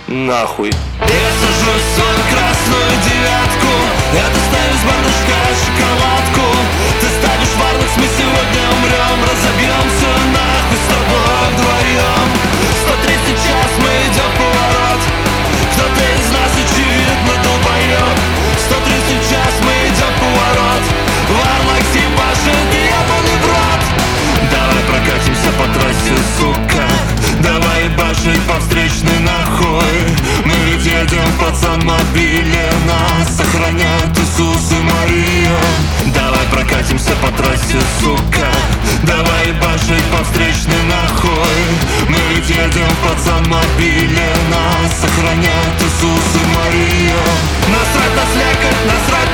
нахуй. Я сажусь в свою красную девятку, я достаю из бардачка шоколадку. Ты ставишь варлокс, мы сегодня умрем, разобьемся нахуй с тобой вдвоем. 130 час, мы идем в поворот, кто-то из нас очевидно долбоёб. 130 час, мы идем в поворот, варлокс ебашит ебаный в рот. Давай прокатимся по трассе, сука, давай ебашить по встречной нахуй. Мы ведь едем в пацан-мобиле, нас охраняют Иисус и Мария. Давай прокатимся по трассе, сука, давай ебашить по встречной нахуй. Мы ведь едем в пацан-мобиле, нас охраняют Иисус и Мария. Насрать на слякоть, насрать